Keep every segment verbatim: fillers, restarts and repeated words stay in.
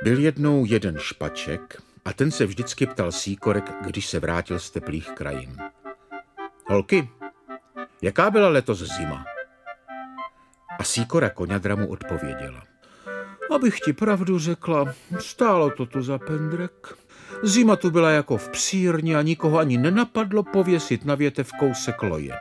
Byl jednou jeden špaček a ten se vždycky ptal síkorek, když se vrátil z teplých krajin. Holky, jaká byla letos zima? A síkora koňadra mu odpověděla. Abych ti pravdu řekla, stálo to tu za pendrek. Zima tu byla jako v psírně a nikoho ani nenapadlo pověsit na větev kousek loje.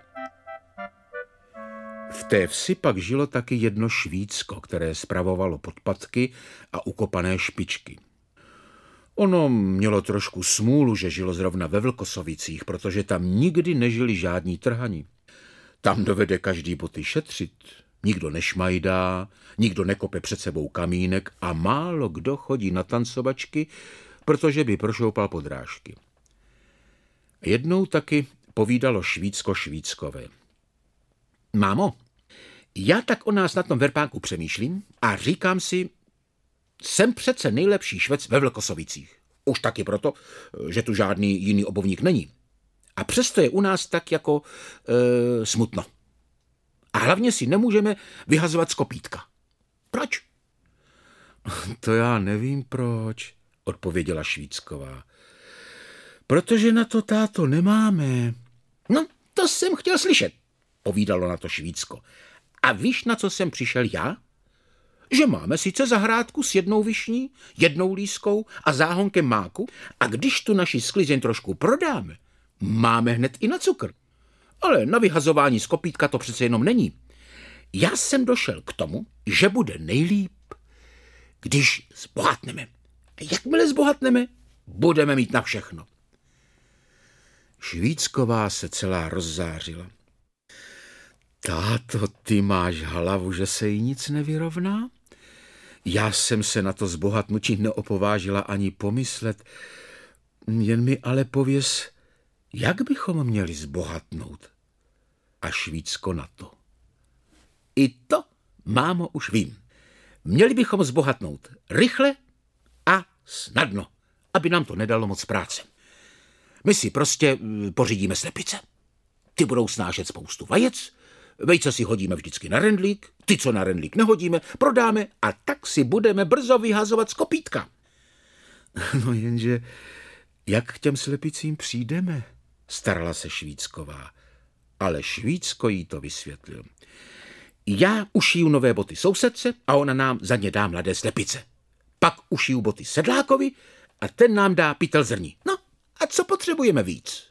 V té vsi pak žilo taky jedno švícko, které spravovalo podpatky a ukopané špičky. Ono mělo trošku smůlu, že žilo zrovna ve Vlkosovicích, protože tam nikdy nežili žádní trhani. Tam dovede každý boty šetřit. Nikdo nešmajdá, nikdo nekope před sebou kamínek a málo kdo chodí na tancovačky, protože by prošoupal podrážky. Jednou taky povídalo švícko švíckové. Mámo, já tak o nás na tom verpánku přemýšlím a říkám si, jsem přece nejlepší švec ve Vlkosovicích. Už taky proto, že tu žádný jiný obuvník není. A přesto je u nás tak jako e, smutno. A hlavně si nemůžeme vyhazovat z kopítka. Proč? To já nevím proč, odpověděla Švícková. Protože na to, táto, nemáme. No, to jsem chtěl slyšet, povídalo na to Švícko. A víš, na co jsem přišel já? Že máme sice zahrádku s jednou višní, jednou lískou a záhonkem máku a když tu naši sklizeň trošku prodáme, máme hned i na cukr. Ale na vyhazování z kopítka to přece jenom není. Já jsem došel k tomu, že bude nejlíp, když zbohatneme. A jakmile zbohatneme, budeme mít na všechno. Švícková se celá rozzářila. Táto, ty máš hlavu, že se jí nic nevyrovná? Já jsem se na to zbohatnutí neopovážila ani pomyslet. Jen mi ale pověz, jak bychom měli zbohatnout? A Švícko na to. I to, mámo, už vím. Měli bychom zbohatnout rychle a snadno, aby nám to nedalo moc práce. My si prostě pořídíme slepice. Ty budou snášet spoustu vajec, vejce si hodíme vždycky na rendlík, ty, co na rendlík nehodíme, prodáme a tak si budeme brzo vyhazovat z kopítka. No jenže, jak k těm slepicím přijdeme? Starala se Švícková, ale Švícko jí to vysvětlil. Já ušiju nové boty sousedce a ona nám za ně dá mladé slepice. Pak ušiju boty sedlákovi a ten nám dá pytel zrní. No a co potřebujeme víc?